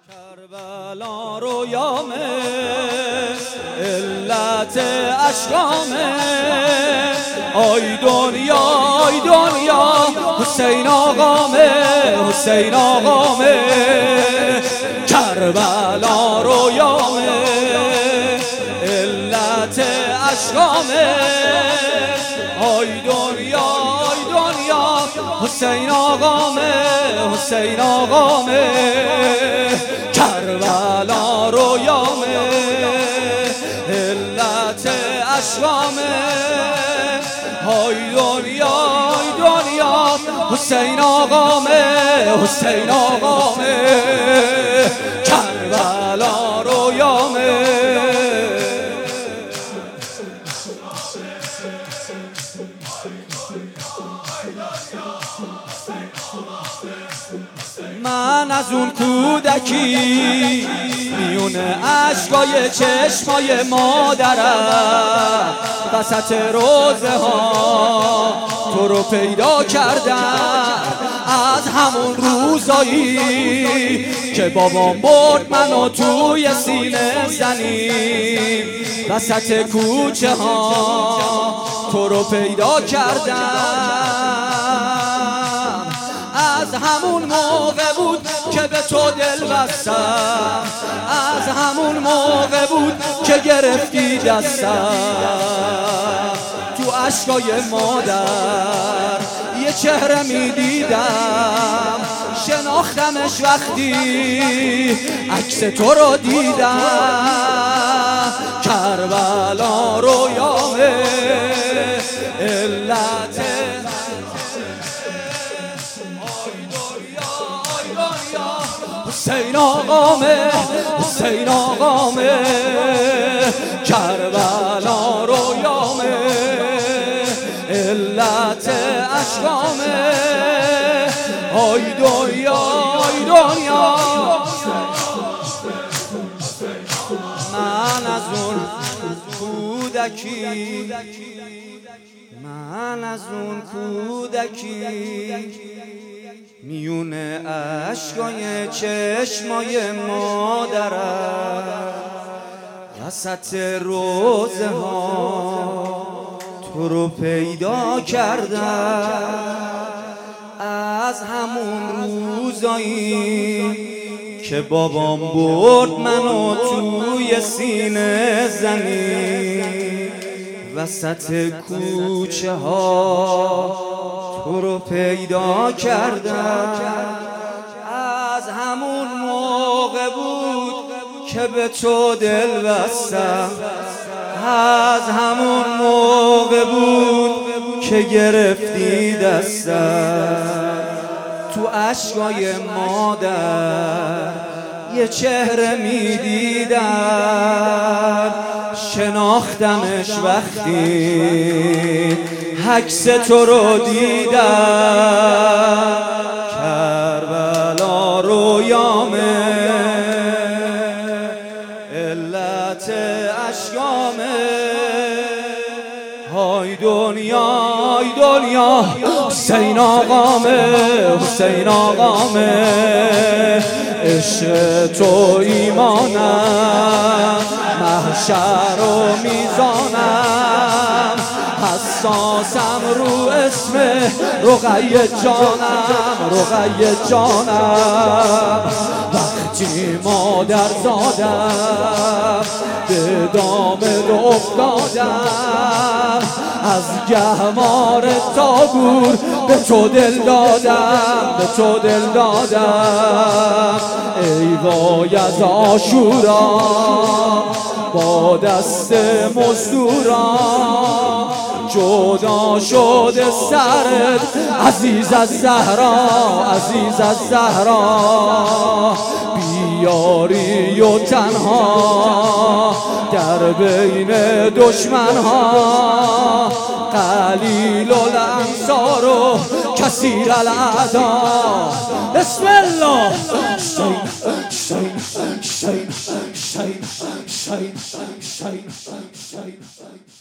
کربلا رویامه علت اشکامه آی دنیا حسین آقامه حسین آقامه کربلا رویامه علت اشکامه آی دنیا حسین آقامه حسین آقامه کربلا رویامه علت اشکامه های دنیا حسین آقامه حسین آقامه کربلا رویامه من از اون کودکی میون اشکای چشمای مادرم وسط روزه ها تو رو پیدا کردم از همون روزایی که بابام برد منو توی سینه زنی وسط کوچه ها تو رو پیدا کردم از همون موقع بود که به تو دل بستم از همون موقع بود که گرفتی دستم تو اشکای مادر یه چهره میدیدم شناختمش وقتی عکس تو رو دیدم کربلا رویامه علت حسین آقامه حسین آقامه کربلا رویامه علت اشکامه آی دنیا من از اون کودکی میون اشکای چشمای مادرم وسط روزه ها تو رو پیدا کردم از همون روزایی که بابام برد منو توی سینه زنی وسط کوچه ها تو رو پیدا کردم از همون موقع بود که به تو دل بستم از همون موقع بود که گرفتی دستم تو اشکای مادر یه چهره میدیدم شناختمش وقتی عکس تو رو دیدم کربلا رویامه علت اشکامه های دنیا حسین آقامه حسین آقامه عشق تو ایمانم محشر و میزانم حساسم رو اسم رقیه جانم وقتی مادر زادم به دامن افتادم از گهوار تا گور به تو دل دادم ای وای از عاشورا با دست مزدوران جدا شده سرت عزیز از زهرا بیاری و تنها در بین دشمنها قلیل الانصار و کثیر الاعدا بسم الله شین